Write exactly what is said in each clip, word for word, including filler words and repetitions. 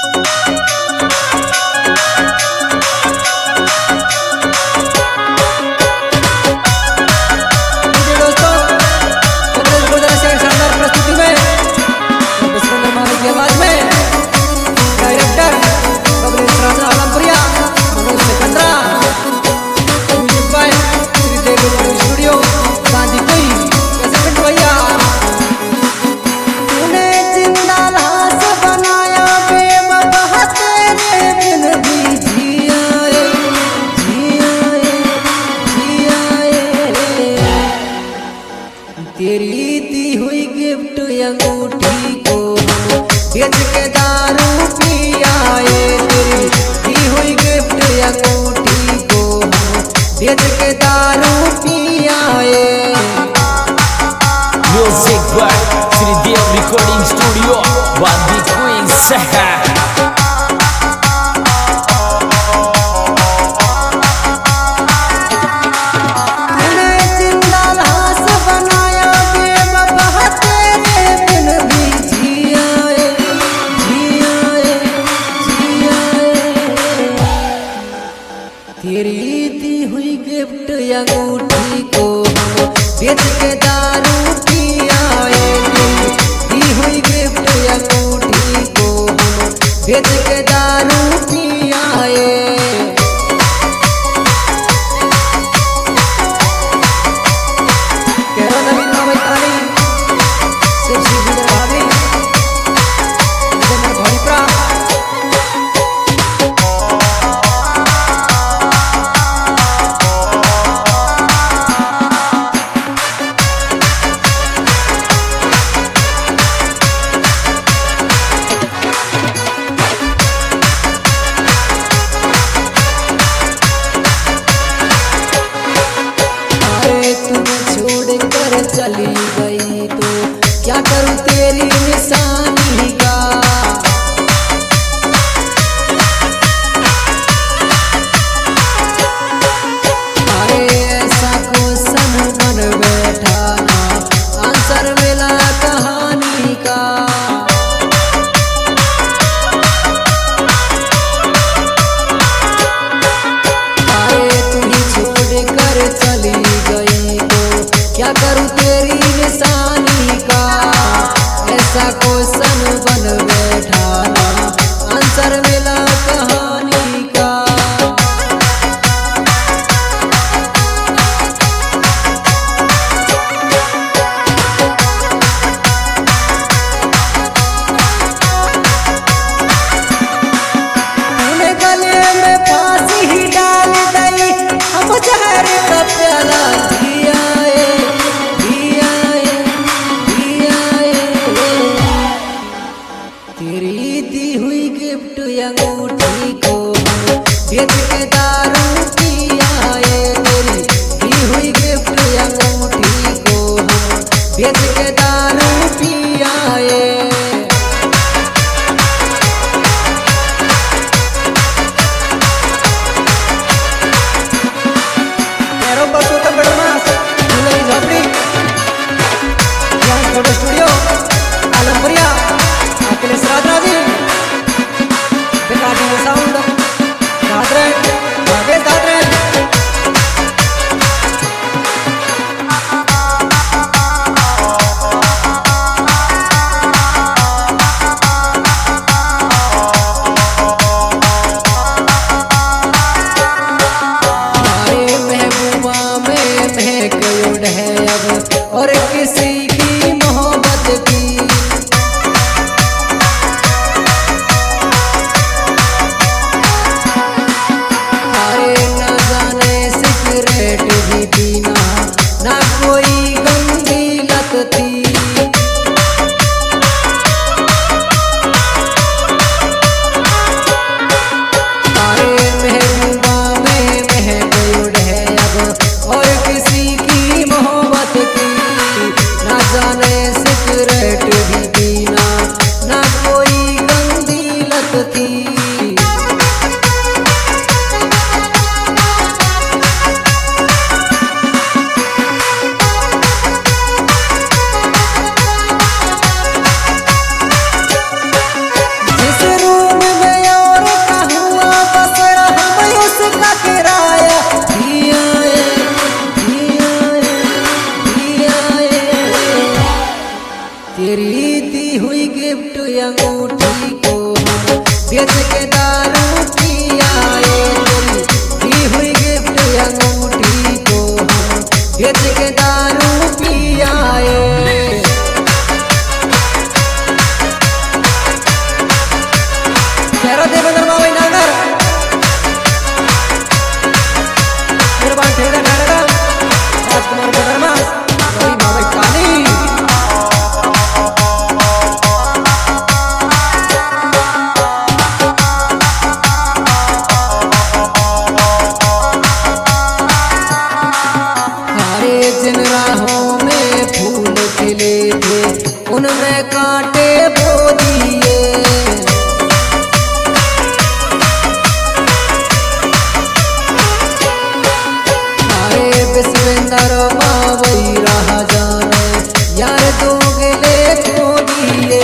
तेरी दी हुई गिफ्ट अंगूठी को बेच के दारू पी आए। तेरी दी हुई गिफ्ट अंगूठी को बेच के दारू पी आए। Music by Shridev recording studio वादी क्वींस। तेरी दी हुई गिफ्ट अंगूठी को बेच के दारू पी आए। दी हुई गिफ्ट अंगूठी को बेच के दारू पी आए। चली गई तो क्या करूं तेरी निशानी का। अरे ऐसा क्वेश्चन मन बैठा ना आंसर मिला कहानी का। अरे तू ही छोड़ कर चली गई तो क्या करूं तेरी निशानी का। ऐसा क्वेश्चन बन बैठा ना आंसर मिला कहानी का। तूने गले में फांसी ही डाल दी, हम जहर का प्याला दिया। तेरी दी हुई गिफ्ट अंगूठी को बेच के दारू पी आए। तेरी दी हुई गिफ्ट अंगूठी को बेच के दारू पी आए। फोटो स्टूडियो आलमपुरिया अखिलेश राजराजी साउंड दादरे भागेश दादरे। हमारे महबूबा में महक उड़ है अब और किसी की मोहब्बत की। अरे न जाने सिगरेट भी पीना ना कोई गंदी लत थी। अरे महबूबा में महक उड़ है अब और किसी की मोहब्बत की। ना जाने सिगरेट भी पीना ना कोई गंदी लत थी। जिस रूम में बेच के दारू पियाए तेरी दी हुई गिफ्ट अंगूठी को हम बेच के दारू पियाए। शेरो देवेंद्र बाबा नागर निर्माण ठेका नाटका राजकुमार बर्मा रवि बाबा काली। हरे जिन राहों में फूल खिले थे उनमें कांटे बो दिए। हरे विश्वेंद्र बाबई रहा जाने यार दो गिले खो दिए।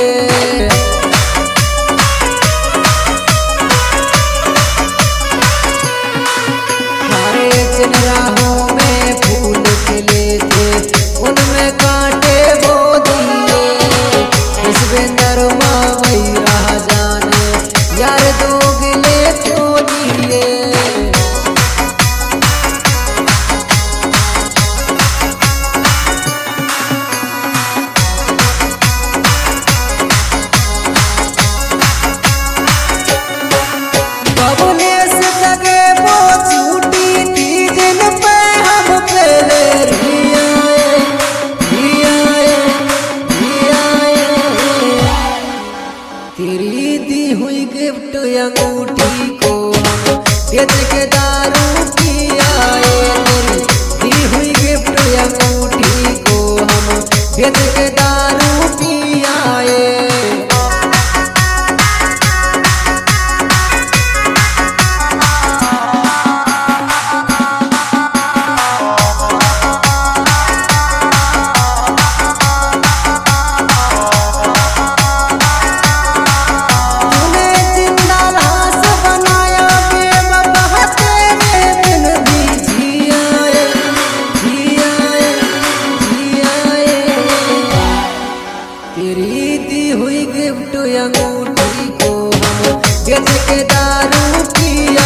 हरे जिन राहों में फूल खिले थे उनमें कांटे बो दिए। विश्वेंद्र बाबई रहा जाने यार दो गिले खो दिए। बबुले से लगे वो छूटी थी जिन पे हम पहले भी आए भी आए भी आए। तेरी दी हुई गिफ्ट अंगूठी को हम बेच के दारू पियाए। तेरी दी हुई गिफ्ट अंगूठी को हम बेच के दारू पियाए। तेरी दी हुई गिफ्ट अंगूठी को हम बेच के दारू पिया।